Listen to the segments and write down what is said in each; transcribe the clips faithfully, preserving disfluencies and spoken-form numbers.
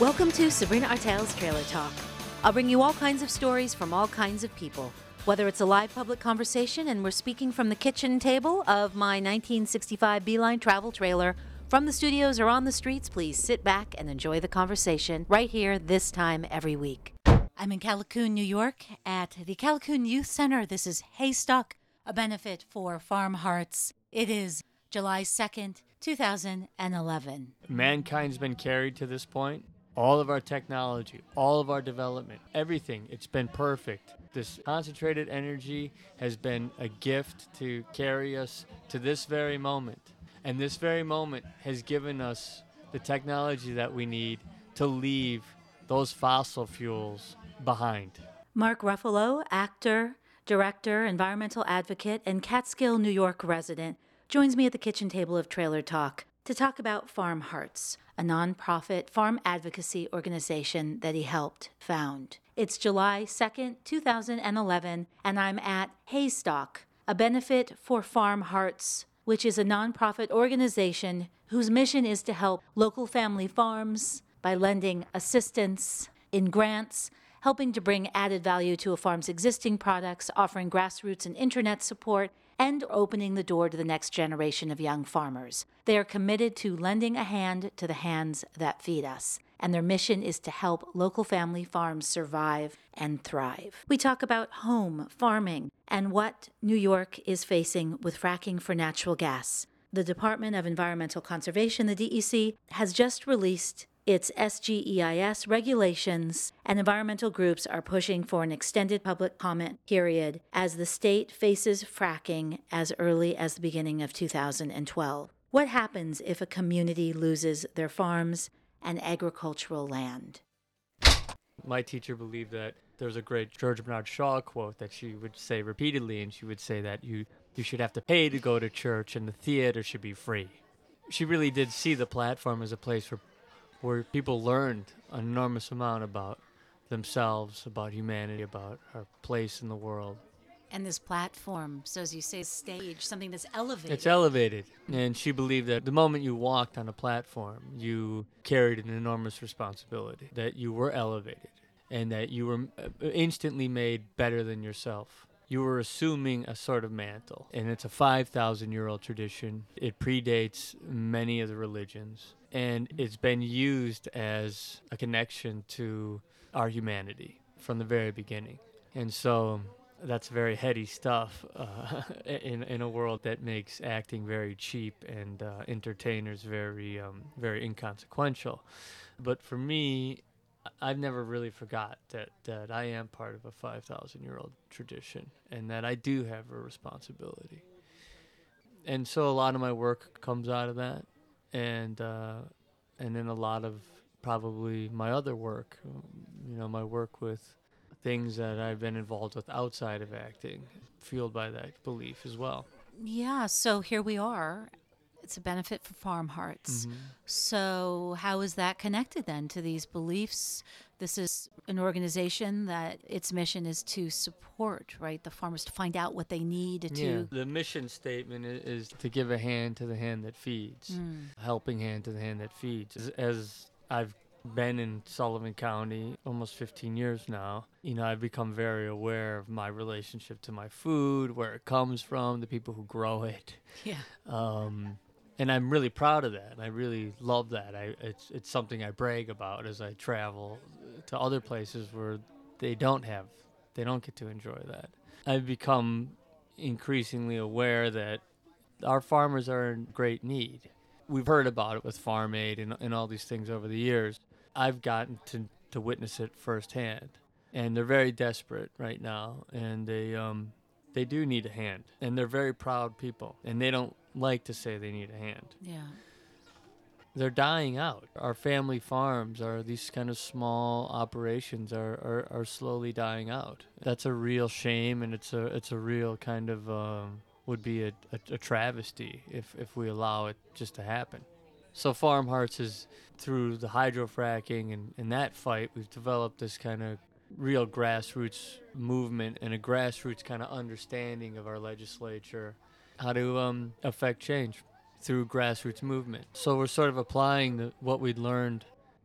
Welcome to Sabrina Artel's Trailer Talk. I'll bring you all kinds of stories from all kinds of people. Whether it's a live public conversation and we're speaking from the kitchen table of my nineteen sixty-five Beeline travel trailer, from the studios or on the streets, please sit back and enjoy the conversation right here this time every week. I'm in Callicoon, New York at the Callicoon Youth Center. This is Haystock, a benefit for Farm Hearts. It is July second, two thousand eleven. Mankind's been carried to this point. All of our technology, all of our development, everything, it's been perfect. This concentrated energy has been a gift to carry us to this very moment. And this very moment has given us the technology that we need to leave those fossil fuels behind. Mark Ruffalo, actor, director, environmental advocate, and Catskill, New York resident, joins me at the kitchen table of Trailer Talk to talk about Farm Hearts, a nonprofit farm advocacy organization that he helped found. It's July second, two thousand eleven, and I'm at Haystock, a benefit for Farm Hearts, which is a nonprofit organization whose mission is to help local family farms by lending assistance in grants, helping to bring added value to a farm's existing products, offering grassroots and internet support, and opening the door to the next generation of young farmers. They are committed to lending a hand to the hands that feed us, and their mission is to help local family farms survive and thrive. We talk about home, farming, and what New York is facing with fracking for natural gas. The Department of Environmental Conservation, the D E C, has just released its S G E I S regulations, and environmental groups are pushing for an extended public comment period as the state faces fracking as early as the beginning of two thousand twelve. What happens if a community loses their farms and agricultural land? My teacher believed that there was a great George Bernard Shaw quote that she would say repeatedly, and she would say that you, you should have to pay to go to church and the theater should be free. She really did see the platform as a place where where people learned an enormous amount about themselves, about humanity, about our place in the world. And this platform, so as you say, stage, something that's elevated. It's elevated. And she believed that the moment you walked on a platform, you carried an enormous responsibility, that you were elevated, and that you were instantly made better than yourself. You were assuming a sort of mantle. And it's a five thousand year old tradition. It predates many of the religions. And it's been used as a connection to our humanity from the very beginning. And so that's very heady stuff uh, in in a world that makes acting very cheap and uh, entertainers very um, very inconsequential. But for me, I've never really forgot that, that I am part of a five thousand year old tradition and that I do have a responsibility. And so a lot of my work comes out of that. And uh, and then a lot of probably my other work, you know, my work with things that I've been involved with outside of acting, fueled by that belief as well. Yeah, so here we are. It's a benefit for Farm Hearts. Mm-hmm. So how is that connected then to these beliefs? This is an organization that its mission is to support, right, the farmers, to find out what they need to... Yeah, the mission statement is, is to give a hand to the hand that feeds, Mm. a helping hand to the hand that feeds. As, as I've been in Sullivan County almost fifteen years now, you know, I've become very aware of my relationship to my food, where it comes from, the people who grow it. Yeah. Um, and I'm really proud of that. I really love that. I, it's it's something I brag about as I travel to other places where they don't have, they don't get to enjoy that. I've become increasingly aware that our farmers are in great need. We've heard about it with Farm Aid and, and all these things over the years. I've gotten to, to witness it firsthand. And they're very desperate right now. And they um, they do need a hand. And they're very proud people. And they don't like to say they need a hand. Yeah. They're dying out. Our family farms, are these kind of small operations, are, are, are slowly dying out. That's a real shame, and it's a it's a real kind of um, would be a, a, a travesty if, if we allow it just to happen. So Farm Hearts is, through the hydrofracking and, and that fight, we've developed this kind of real grassroots movement and a grassroots kind of understanding of our legislature, how to um, affect change through grassroots movement. So we're sort of applying the, what we'd learned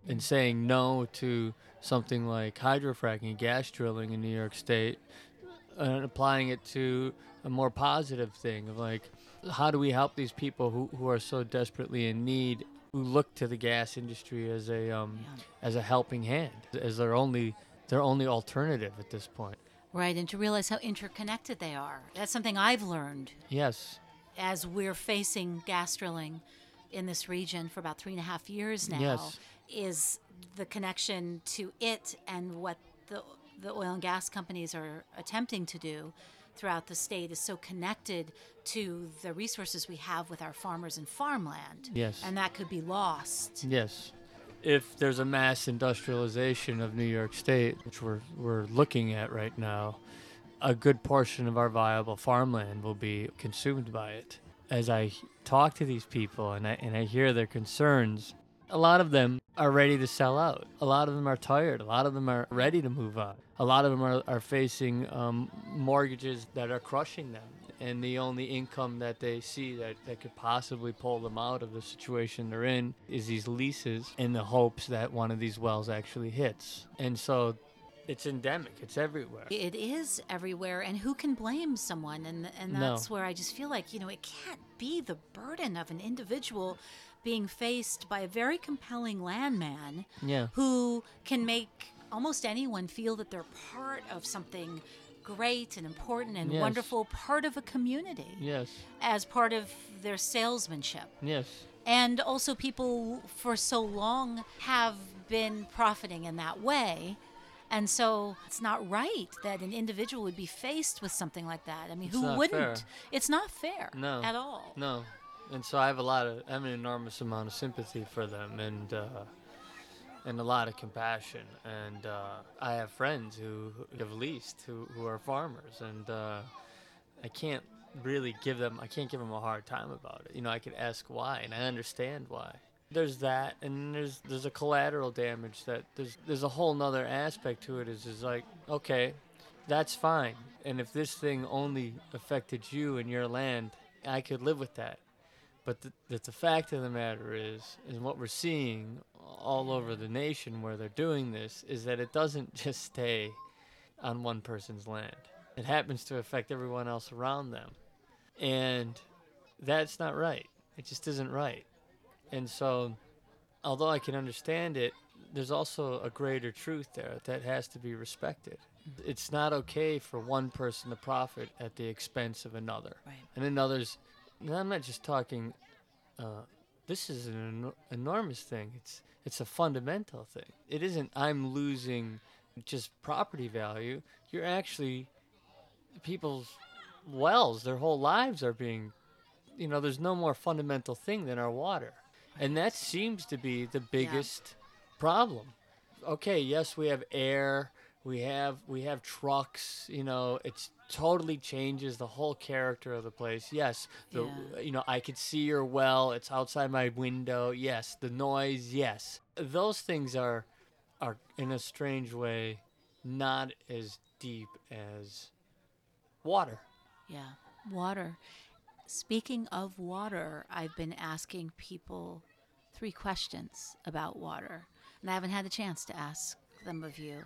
and saying no to something like hydrofracking, gas drilling in New York State, and applying it to a more positive thing of like, how do we help these people who, who are so desperately in need, who look to the gas industry as a um, Yeah. as a helping hand, as their only their only alternative at this point. Right, and to realize how interconnected they are. That's something I've learned Yes. as we're facing gas drilling in this region for about three and a half years now, Yes. is the connection to it and what the the oil and gas companies are attempting to do throughout the state is so connected to the resources we have with our farmers and farmland. Yes. And that could be lost. Yes. If there's a mass industrialization of New York State, which we're we're looking at right now, a good portion of our viable farmland will be consumed by it. As I talk to these people and I and I hear their concerns, a lot of them are ready to sell out. A lot of them are tired. A lot of them are ready to move on. A lot of them are, are facing um, mortgages that are crushing them. And the only income that they see that, that could possibly pull them out of the situation they're in is these leases in the hopes that one of these wells actually hits. And so it's endemic. It's everywhere. It is everywhere, and who can blame someone? And and No. that's where I just feel like, you know, it can't be the burden of an individual being faced by a very compelling landman Yeah. who can make almost anyone feel that they're part of something great and important and Yes. wonderful, part of a community, Yes. as part of their salesmanship. Yes. And also people for so long have been profiting in that way. And so it's not right that an individual would be faced with something like that. I mean, It's who not wouldn't? fair. It's not fair No. at all. No. And so I have a lot of, I have an enormous amount of sympathy for them and uh, and a lot of compassion. And uh, I have friends who who have leased, who, who are farmers. And uh, I can't really give them, I can't give them a hard time about it. You know, I could ask why, and I understand why. There's that, and there's there's a collateral damage that there's there's a whole nother aspect to it. Is is like, okay, that's fine. And if this thing only affected you and your land, I could live with that. But the, the, the fact of the matter is, is what we're seeing all over the nation where they're doing this is that it doesn't just stay on one person's land. It happens to affect everyone else around them. And that's not right. It just isn't right. And so, although I can understand it, there's also a greater truth there that has to be respected. It's not okay for one person to profit at the expense of another. Right. And another's, and I'm not just talking, uh, this is an enor- enormous thing. It's it's a fundamental thing. It isn't I'm losing just property value. You're actually, people's wells, their whole lives are being, you know, there's no more fundamental thing than our water. And that seems to be the biggest problem. Okay, yes, we have air, we have we have trucks, you know, it's totally changes the whole character of the place. Yes, the Yeah. you know, I could see your well, it's outside my window. Yes, the noise, yes. Those things are are in a strange way not as deep as water. Yeah, water. Speaking of water, I've been asking people three questions about water, and I haven't had the chance to ask them of you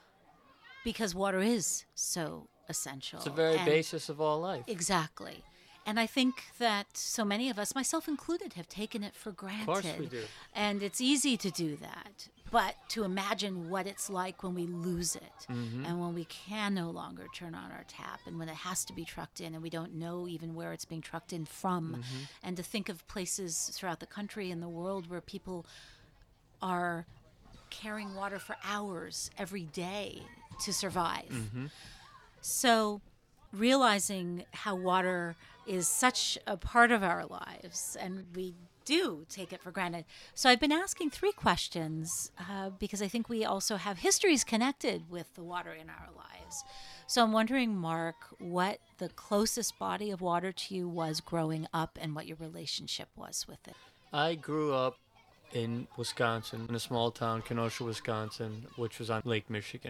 because water is so essential. It's the very and- basis of all life. Exactly. And I think that so many of us, myself included, have taken it for granted. Of course we do. And it's easy to do that. But to imagine what it's like when we lose it Mm-hmm. and when we can no longer turn on our tap and when it has to be trucked in and we don't know even where it's being trucked in from. Mm-hmm. And to think of places throughout the country and the world where people are carrying water for hours every day to survive. Mm-hmm. So, realizing how water is such a part of our lives, and we do take it for granted. So, I've been asking three questions uh, because I think we also have histories connected with the water in our lives. So, I'm wondering, Mark, what the closest body of water to you was growing up and what your relationship was with it. I grew up in Wisconsin, in a small town, Kenosha, Wisconsin, which was on Lake Michigan.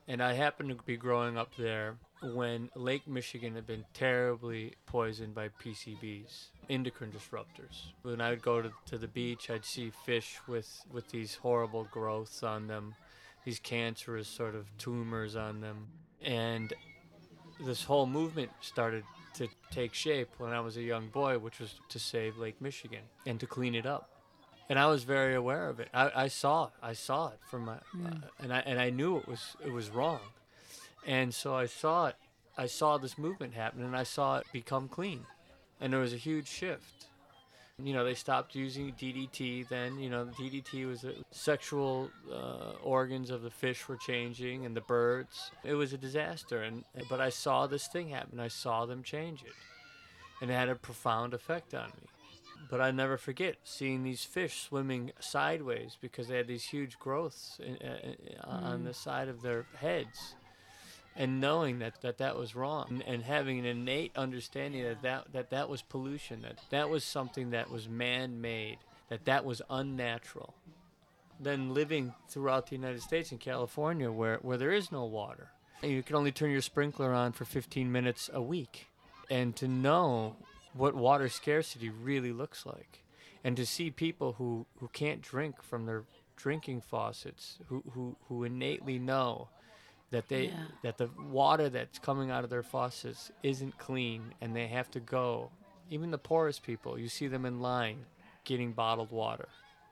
And I happened to be growing up there when Lake Michigan had been terribly poisoned by P C Bs, endocrine disruptors. When I would go to, to the beach, I'd see fish with, with these horrible growths on them, these cancerous sort of tumors on them. And this whole movement started to take shape when I was a young boy, which was to save Lake Michigan and to clean it up. And I was very aware of it. I, I saw it. I saw it from my, mm. uh, and I and I knew it was it was wrong. And so I saw it. I saw this movement happen, and I saw it become clean. And there was a huge shift. You know, they stopped using D D T then. You know, D D T was a, sexual uh, organs of the fish were changing and the birds. It was a disaster. And but I saw this thing happen. I saw them change it, and it had a profound effect on me. But I never forget seeing these fish swimming sideways because they had these huge growths in, uh, mm. on the side of their heads, and knowing that that, that was wrong, and, and having an innate understanding that that, that that was pollution, that that was something that was man-made, that that was unnatural. Then living throughout the United States in California where, where there is no water, and you can only turn your sprinkler on for fifteen minutes a week, and to know what water scarcity really looks like, and to see people who, who can't drink from their drinking faucets, who, who, who innately know that they yeah. that the water that's coming out of their faucets isn't clean, and they have to go. Even the poorest people, you see them in line getting bottled water.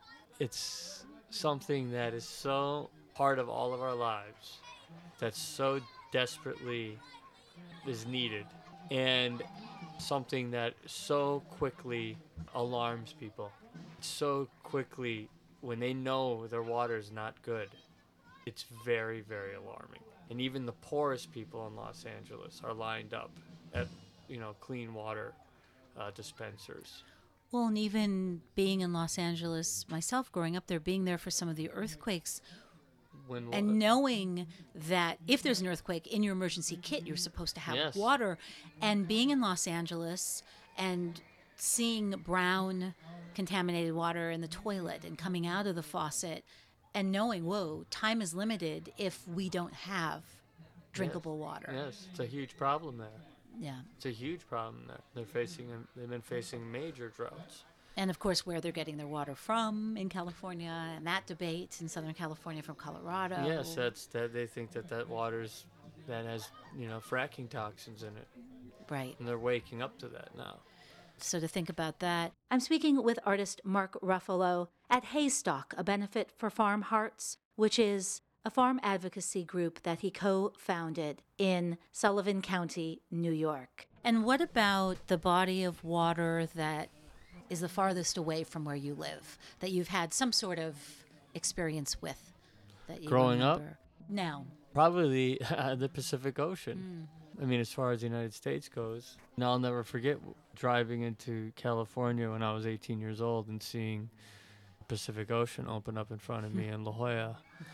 It's something that is so part of all of our lives, that's so desperately is needed, and something that so quickly alarms people. So quickly, when they know their water is not good, it's very, very alarming. And even the poorest people in Los Angeles are lined up at, you know, clean water uh, dispensers. Well, and even being in Los Angeles myself, growing up there, being there for some of the earthquakes, When, and knowing that if there's an earthquake, in your emergency kit, you're supposed to have yes. water. And being in Los Angeles and seeing brown contaminated water in the toilet and coming out of the faucet and knowing, whoa, time is limited if we don't have drinkable yes. water. Yes, it's a huge problem there. Yeah. It's a huge problem there. They're facing, they've been facing major droughts. And, of course, where they're getting their water from in California, and that debate in Southern California from Colorado. Yes, that's that. They think that that water's that has, you know, fracking toxins in it. Right. And they're waking up to that now. So to think about that, I'm speaking with artist Mark Ruffalo at Haystock, a benefit for Farm Hearts, which is a farm advocacy group that he co-founded in Sullivan County, New York. And what about the body of water that is the farthest away from where you live, that you've had some sort of experience with? That you Growing remember? up? No. Probably the, uh, the Pacific Ocean. Mm. I mean, as far as the United States goes. And I'll never forget driving into California when I was eighteen years old and seeing the Pacific Ocean open up in front of me in La Jolla.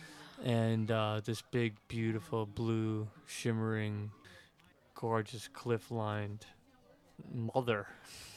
And uh, this big, beautiful, blue, shimmering, gorgeous, cliff-lined mother.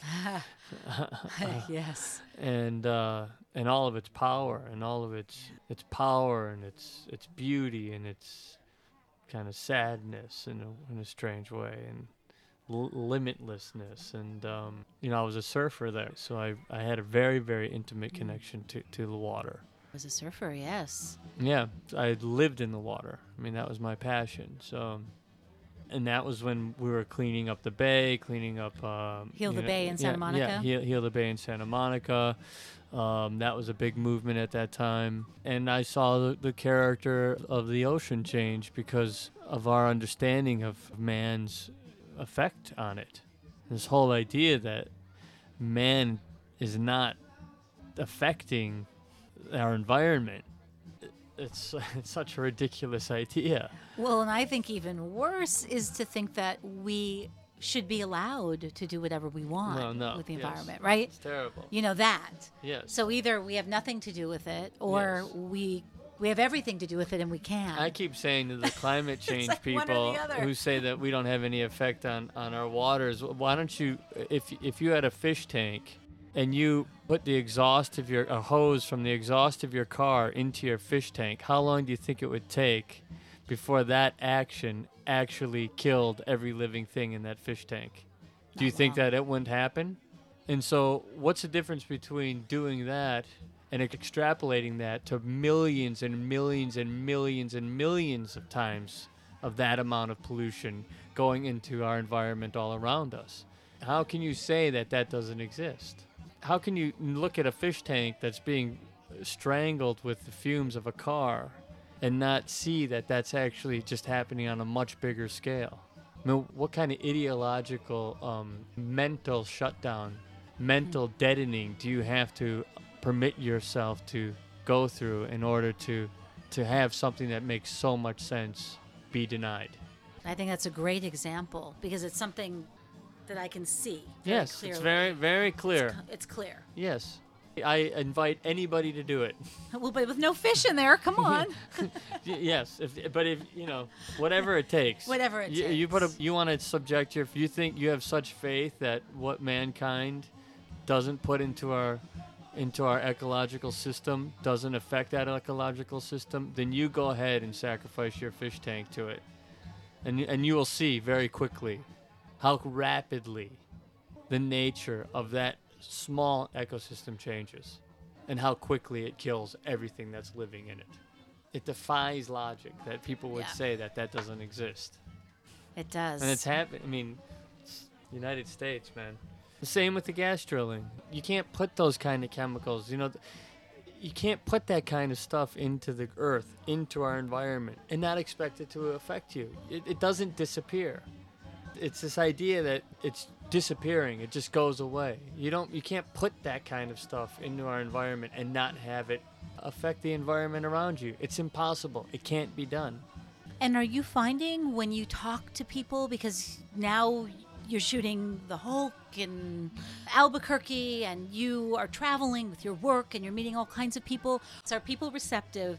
Yes. And uh, and all of its power, and all of its its power, and its its beauty, and its kind of sadness in a, in a strange way, and l- limitlessness. And um, you know, I was a surfer there, so I I had a very very intimate connection to to the water. I was a surfer, yes. Yeah, I lived in the water. I mean, that was my passion. So. And that was when we were cleaning up the bay, cleaning up... Um, Heal the know, Bay in Santa yeah, Monica? Yeah, heal, heal the Bay in Santa Monica. Um, that was a big movement at that time. And I saw the, the character of the ocean change because of our understanding of man's effect on it. This whole idea that man is not affecting our environment. It's, it's such a ridiculous idea. Well, and I think even worse is to think that we should be allowed to do whatever we want no, no. with the yes. environment, right? It's terrible. You know that. Yes. So either we have nothing to do with it, or yes. we we have everything to do with it, and we can. I keep saying to the climate change like people who say that we don't have any effect on, on our waters, why don't you, if if you had a fish tank and you put the exhaust of your, a hose from the exhaust of your car into your fish tank, how long do you think it would take before that action actually killed every living thing in that fish tank. Do you Not think long. that it wouldn't happen? And so what's the difference between doing that and extrapolating that to millions and millions and millions and millions of times of that amount of pollution going into our environment all around us? How can you say that that doesn't exist? How can you look at a fish tank that's being strangled with the fumes of a car and not see that that's actually just happening on a much bigger scale? I mean, what kind of ideological, um, mental shutdown, mental deadening do you have to permit yourself to go through in order to, to have something that makes so much sense be denied? I think that's a great example because it's something that I can see very Yes, clearly. it's very, very clear. It's, c- it's clear. Yes. I invite anybody to do it. Well, but with no fish in there, come on. Y- yes, if, but if, you know, whatever it takes. Whatever it you, You put a, takes. you want to subject your, you think you have such faith that what mankind doesn't put into our, into our ecological system doesn't affect that ecological system, then you go ahead and sacrifice your fish tank to it. And, and you will see very quickly how rapidly the nature of that small ecosystem changes and how quickly it kills everything that's living in it. It defies logic that people would Yeah. say that that doesn't exist. It does. And it's happening. I mean, it's United States, man. The same with the gas drilling. You can't put those kind of chemicals, you know, th- you can't put that kind of stuff into the earth, into our environment, and not expect it to affect you. It, it doesn't disappear. It's this idea that it's disappearing, it just goes away. You don't you can't put that kind of stuff into our environment and not have it affect the environment around you. It's impossible. It can't be done. And are you finding when you talk to people, because now you're shooting the Hulk in Albuquerque and you are traveling with your work and you're meeting all kinds of people, so are people receptive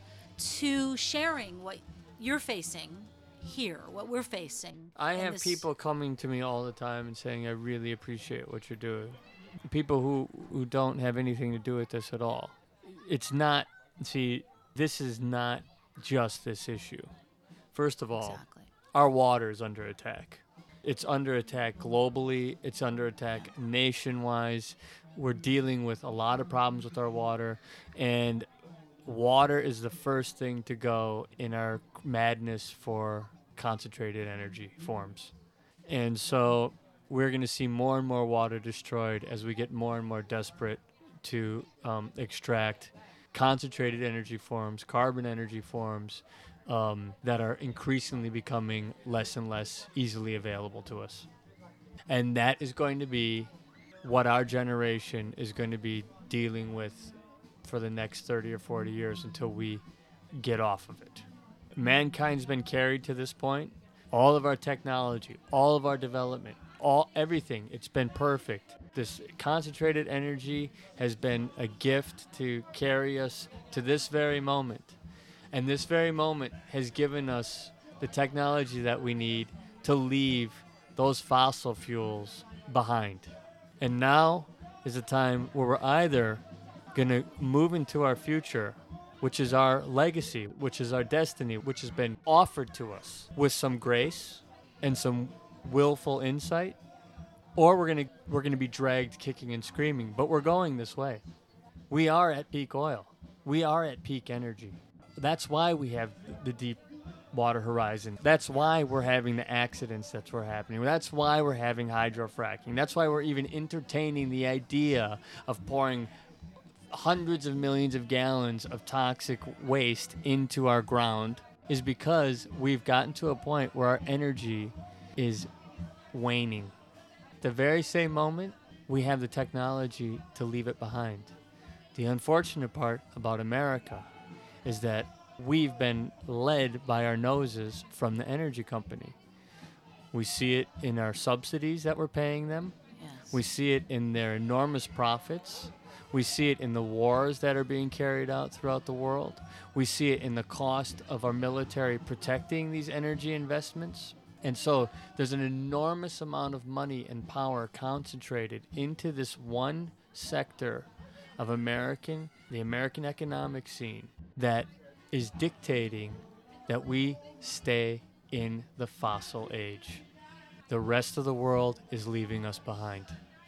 to sharing what you're facing here, what we're facing? I in have this- people coming to me all the time and saying, I really appreciate what you're doing. People who, who don't have anything to do with this at all. It's not, see, this is not just this issue. First of all, Exactly. our water is under attack. It's under attack globally. It's under attack nation-wise. We're dealing with a lot of problems with our water, and water is the first thing to go in our madness for concentrated energy forms. And so we're going to see more and more water destroyed as we get more and more desperate to um, extract concentrated energy forms, carbon energy forms, um, that are increasingly becoming less and less easily available to us. And that is going to be what our generation is going to be dealing with for the next thirty or forty years until we get off of it. Mankind's been carried to this point. All of our technology, all of our development, all everything, it's been perfect. This concentrated energy has been a gift to carry us to this very moment. And this very moment has given us the technology that we need to leave those fossil fuels behind. And now is a time where we're either going to move into our future, which is our legacy, which is our destiny, which has been offered to us with some grace and some willful insight, or we're going to we're going to be dragged kicking and screaming, but we're going this way. We are at peak oil. We are at peak energy. That's why we have the deep water horizon. That's why we're having the accidents that were happening. That's why we're having hydrofracking. That's why we're even entertaining the idea of pouring hundreds of millions of gallons of toxic waste into our ground, is because we've gotten to a point where our energy is waning. At the very same moment, we have the technology to leave it behind. The unfortunate part about America is that we've been led by our noses from the energy company. We see it in our subsidies that we're paying them. Yes. We see it in their enormous profits. We see it in the wars that are being carried out throughout the world. We see it in the cost of our military protecting these energy investments. And so there's an enormous amount of money and power concentrated into this one sector of American, the American economic scene, that is dictating that we stay in the fossil age. The rest of the world is leaving us behind.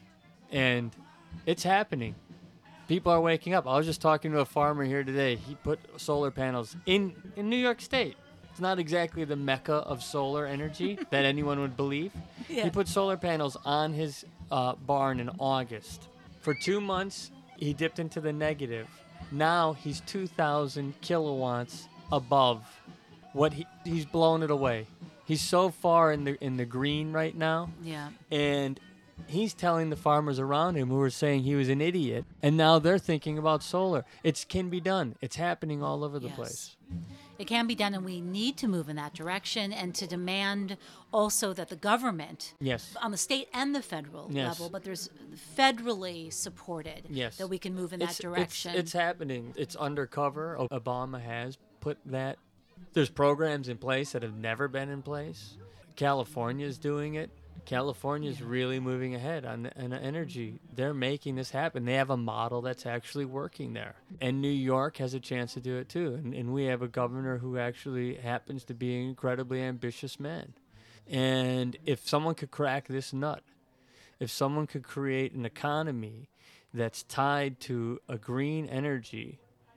And it's happening. People are waking up. I was just talking to a farmer here today. He put solar panels in, in New York State. It's not exactly the mecca of solar energy that anyone would believe. Yeah. He put solar panels on his uh, barn in August. For two months, he dipped into the negative. Now he's two thousand kilowatts above what he, he's blown it away. He's so far in the in the green right now. Yeah. And he's telling the farmers around him who were saying he was an idiot, and now they're thinking about solar. It can be done. It's happening all over the Yes. place. It can be done, and we need to move in that direction and to demand also that the government, Yes. on the state and the federal Yes. level, but there's federally supported, Yes. that we can move in It's, that direction. It's, it's happening. It's undercover. O- Obama has put that. There's programs in place that have never been in place. California's doing it. California's really moving ahead on, on energy. They're making this happen. They have a model that's actually working there. And New York has a chance to do it too. And, and we have a governor who actually happens to be an incredibly ambitious man. And if someone could crack this nut, if someone could create an economy that's tied to a green energy,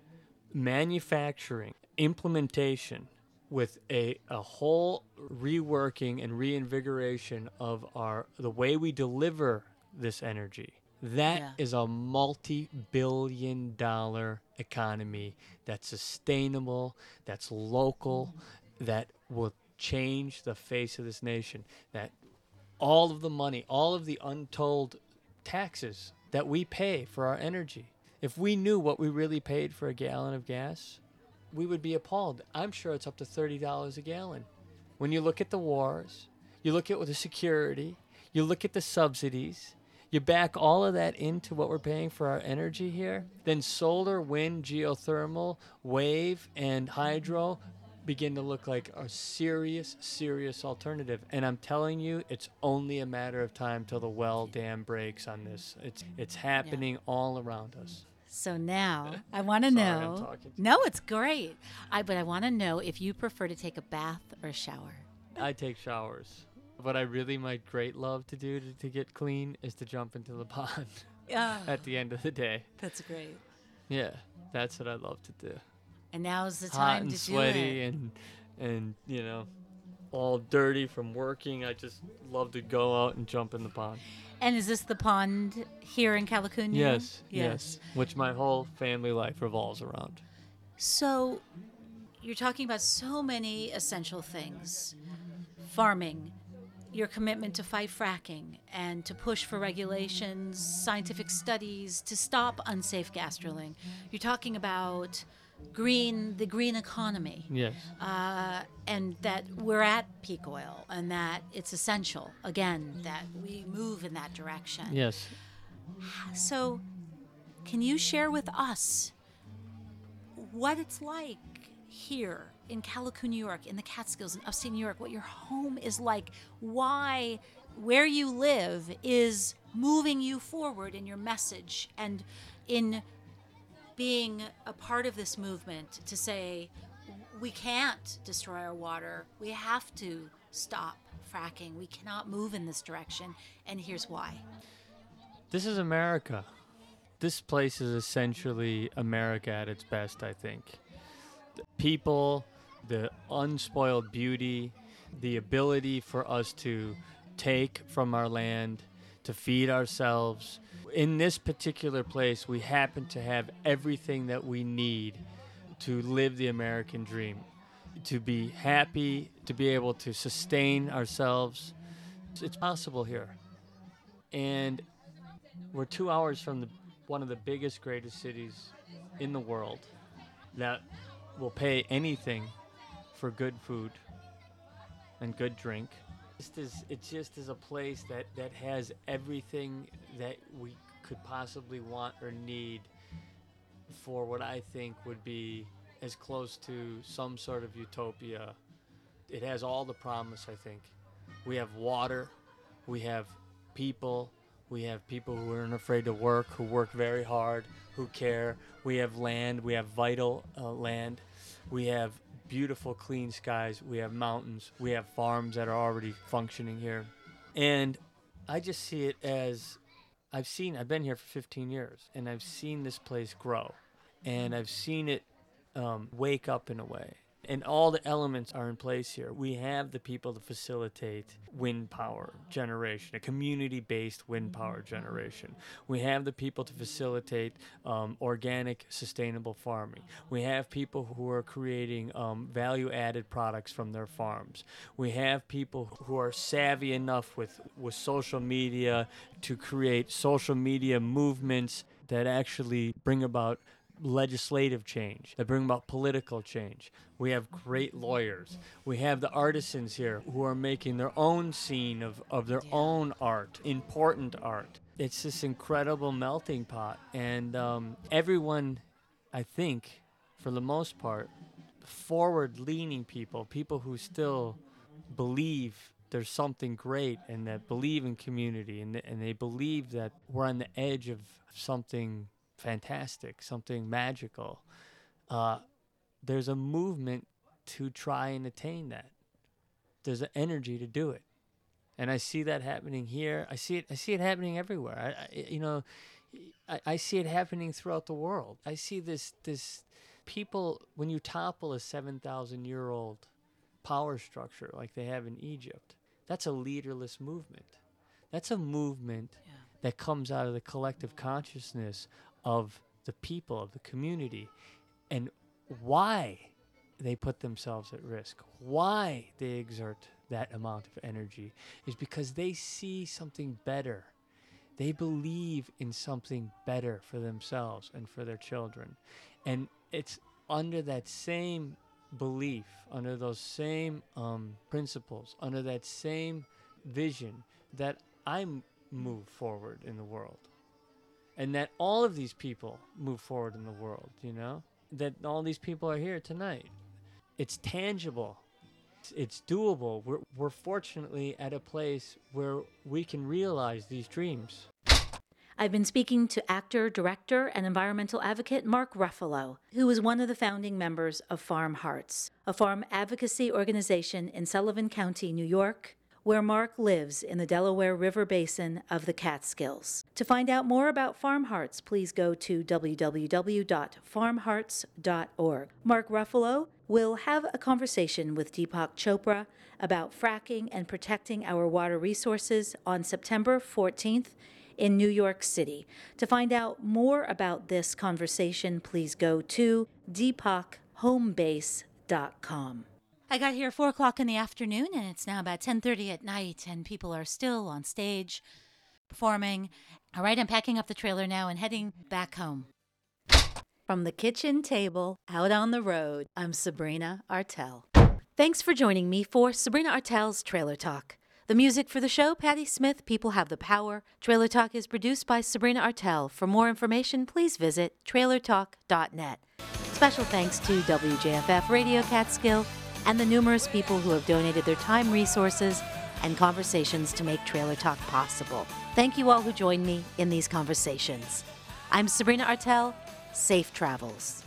manufacturing, implementation, with a, a whole reworking and reinvigoration of our the way we deliver this energy. That Yeah. is a multi-billion dollar economy that's sustainable, that's local, that will change the face of this nation. That all of the money, all of the untold taxes that we pay for our energy, if we knew what we really paid for a gallon of gas, we would be appalled. I'm sure it's up to thirty dollars a gallon. When you look at the wars, you look at the security, you look at the subsidies, you back all of that into what we're paying for our energy here, then solar, wind, geothermal, wave, and hydro begin to look like a serious, serious alternative. And I'm telling you, it's only a matter of time till the well dam breaks on this. It's, it's happening all around us. So now I want to Sorry, I'm know. talking too No, it's great. I but I want to know if you prefer to take a bath or a shower. I take showers. What I really might great love to do to, to get clean is to jump into the pond Yeah, at the end of the day. that's great. Yeah, that's what I love to do. And now's the Hot time and to sweaty do it. and and you know, all dirty from working. I just love to go out and jump in the pond. And is this the pond here in Calacoonia? Yes, yes, which my whole family life revolves around. So you're talking about so many essential things. Farming, your commitment to fight fracking and to push for regulations, scientific studies to stop unsafe gas drilling. You're talking about green, the green economy, Yes. uh, and that we're at peak oil and that it's essential, again, that we move in that direction. Yes. So, can you share with us what it's like here in Calacoo, New York, in the Catskills, in upstate New York, what your home is like, why where you live is moving you forward in your message and in being a part of this movement to say we can't destroy our water, we have to stop fracking, we cannot move in this direction, and here's why. This is America. This place is essentially America at its best, I think. The people, the unspoiled beauty, the ability for us to take from our land, to feed ourselves. In this particular place, we happen to have everything that we need to live the American dream, to be happy, to be able to sustain ourselves. It's possible here. And we're two hours from the, one of the biggest, greatest cities in the world that will pay anything for good food and good drink. It just is, it just is a place that, that has everything that we could possibly want or need for what I think would be as close to some sort of utopia. It has all the promise, I think. We have water, we have people, we have people who aren't afraid to work, who work very hard, who care. We have land, we have vital uh, land. We have beautiful, clean skies. We have mountains. We have farms that are already functioning here. And I just see it as, I've seen, I've been here for fifteen years, and I've seen this place grow. And I've seen it um, wake up in a way. And all the elements are in place here. We have the people to facilitate wind power generation, a community-based wind power generation. We have the people to facilitate um, organic, sustainable farming. We have people who are creating um, value-added products from their farms. We have people who are savvy enough with, with social media to create social media movements that actually bring about legislative change, that bring about political change. We have great lawyers. We have the artisans here who are making their own scene of, of their yeah. own art, important art. It's this incredible melting pot. And um, everyone, I think, for the most part, forward-leaning people, people who still believe there's something great and that believe in community and, th- and they believe that we're on the edge of something fantastic, something magical. Uh, there's a movement to try and attain that. There's an energy to do it, and I see that happening here. I see it. I see it happening everywhere. I, I you know, I, I see it happening throughout the world. I see this this people when you topple a seven thousand year old power structure like they have in Egypt. That's a leaderless movement. That's a movement yeah. that comes out of the collective consciousness of the people, of the community, and why they put themselves at risk, why they exert that amount of energy is because they see something better. They believe in something better for themselves and for their children. And it's under that same belief, under those same um, principles, under that same vision that I m- move forward in the world. And that all of these people move forward in the world, you know? That all these people are here tonight. It's tangible. It's, it's doable. We're, we're fortunately at a place where we can realize these dreams. I've been speaking to actor, director, and environmental advocate Mark Ruffalo, who is one of the founding members of Farm Hearts, a farm advocacy organization in Sullivan County, New York, where Mark lives in the Delaware River Basin of the Catskills. To find out more about Farm Hearts, please go to w w w dot farm hearts dot org. Mark Ruffalo will have a conversation with Deepak Chopra about fracking and protecting our water resources on September fourteenth in New York City. To find out more about this conversation, please go to deepak homebase dot com. I got here four o'clock in the afternoon, and it's now about ten thirty at night, and people are still on stage performing. All right, I'm packing up the trailer now and heading back home. From the kitchen table out on the road, I'm Sabrina Artel. Thanks for joining me for Sabrina Artel's Trailer Talk. The music for the show, Patti Smith, People Have the Power. Trailer Talk is produced by Sabrina Artel. For more information, please visit trailer talk dot net. Special thanks to W J F F Radio Catskill and the numerous people who have donated their time, resources, and conversations to make Trailer Talk possible. Thank you all who joined me in these conversations. I'm Sabrina Artel. Safe travels.